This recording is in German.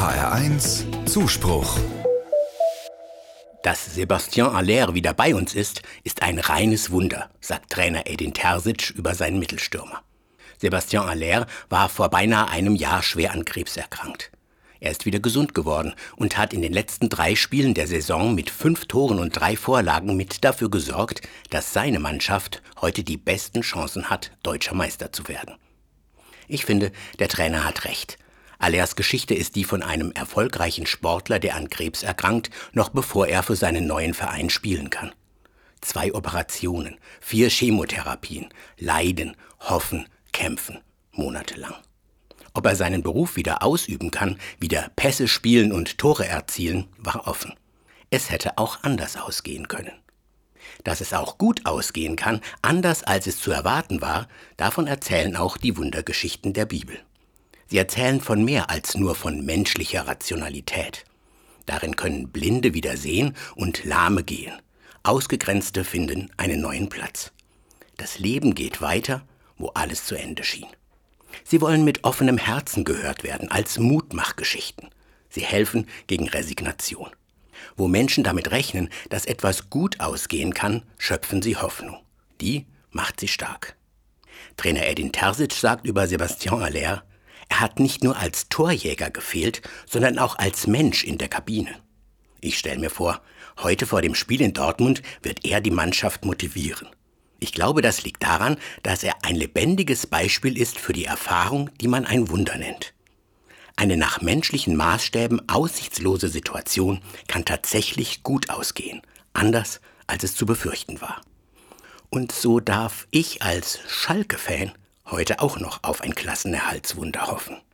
HR1 Zuspruch. Dass Sébastien Haller wieder bei uns ist ein reines Wunder, sagt Trainer Edin Terzic über seinen Mittelstürmer. Sébastien Haller war vor beinahe einem Jahr schwer an Krebs erkrankt. Er ist wieder gesund geworden und hat in den letzten 3 Spielen der Saison mit 5 Toren und 3 Vorlagen mit dafür gesorgt, dass seine Mannschaft heute die besten Chancen hat, deutscher Meister zu werden. Ich finde, der Trainer hat recht. Hallers Geschichte ist die von einem erfolgreichen Sportler, der an Krebs erkrankt, noch bevor er für seinen neuen Verein spielen kann. 2 Operationen, 4 Chemotherapien, Leiden, Hoffen, Kämpfen, monatelang. Ob er seinen Beruf wieder ausüben kann, wieder Pässe spielen und Tore erzielen, war offen. Es hätte auch anders ausgehen können. Dass es auch gut ausgehen kann, anders als es zu erwarten war, davon erzählen auch die Wundergeschichten der Bibel. Sie erzählen von mehr als nur von menschlicher Rationalität. Darin können Blinde wieder sehen und Lahme gehen. Ausgegrenzte finden einen neuen Platz. Das Leben geht weiter, wo alles zu Ende schien. Sie wollen mit offenem Herzen gehört werden, als Mutmachgeschichten. Sie helfen gegen Resignation. Wo Menschen damit rechnen, dass etwas gut ausgehen kann, schöpfen sie Hoffnung. Die macht sie stark. Trainer Edin Terzic sagt über Sébastien Haller: Er hat nicht nur als Torjäger gefehlt, sondern auch als Mensch in der Kabine. Ich stelle mir vor, heute vor dem Spiel in Dortmund wird er die Mannschaft motivieren. Ich glaube, das liegt daran, dass er ein lebendiges Beispiel ist für die Erfahrung, die man ein Wunder nennt. Eine nach menschlichen Maßstäben aussichtslose Situation kann tatsächlich gut ausgehen, anders als es zu befürchten war. Und so darf ich als Schalke-Fan heute auch noch auf ein Klassenerhaltswunder hoffen.